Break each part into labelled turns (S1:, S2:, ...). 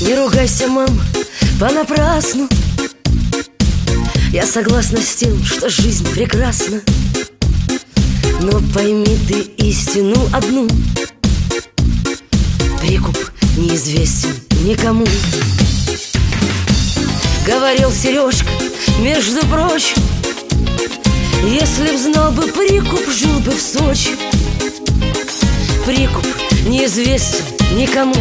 S1: Не ругайся, мам, понапрасну. Я согласна с тем, что жизнь прекрасна. Но пойми ты истину одну: прикуп неизвестен никому. Говорил Сережка, между прочим, если б знал бы прикуп, жил бы в Сочи. Прикуп неизвестен никому.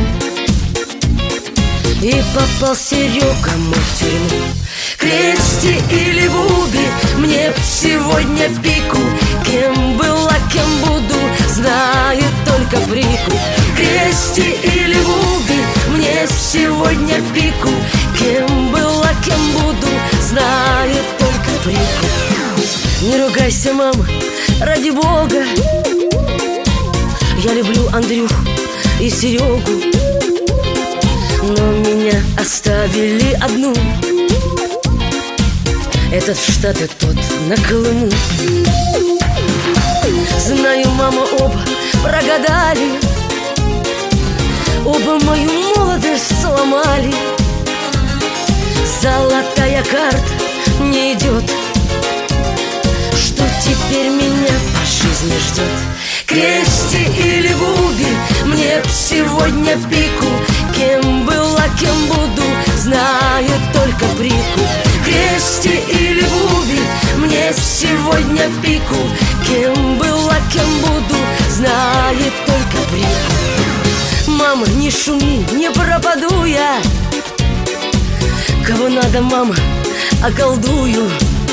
S1: И попал Серега мой в тюрьму. Крести или Буби, мне б сегодня пику. Кем была, кем буду, знает только прикуп. Крести или Буби, мне сегодня пику. Кем была, кем буду, знает только прикуп. Не ругайся, мама, ради бога. Я люблю Андрюху и Серегу, но меня оставили одну. Этот в Штаты, тот на Колыму. Знаю, мама, оба прогадали, оба мою молодость сломали. Золотая карта не идет. Что теперь меня по жизни ждет? Крести или Буби, мне б сегодня пику. Кем была, кем буду, знает только прикуп. Крести или Буби, мне сегодня пику. Кем была, кем буду, знает только прикуп. Мама, не шуми, не пропаду я. Кого надо, мама, околдую.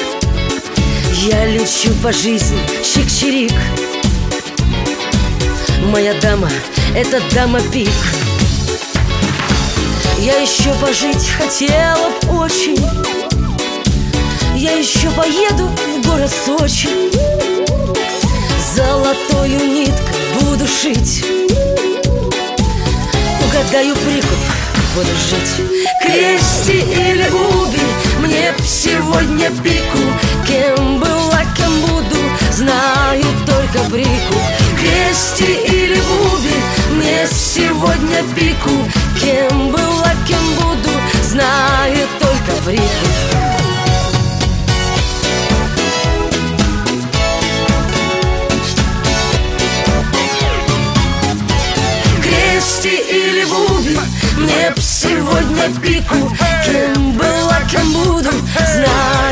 S1: Я лечу по жизни, чик-чирик. Моя дама — это дама пик. Я еще пожить хотела б очень. Я еще поеду в город Сочи. Золотою ниткой буду шить. Угадаю прикуп, буду жить. Крести или Буби, мне б сегодня пику. Кем была, кем буду, знаю только прикуп. Крести или Буби, мне сегодня пику. Кем была, кем буду, знает только прикуп. Крести или Буби, мне б сегодня пику. Кем была, кем буду, знаю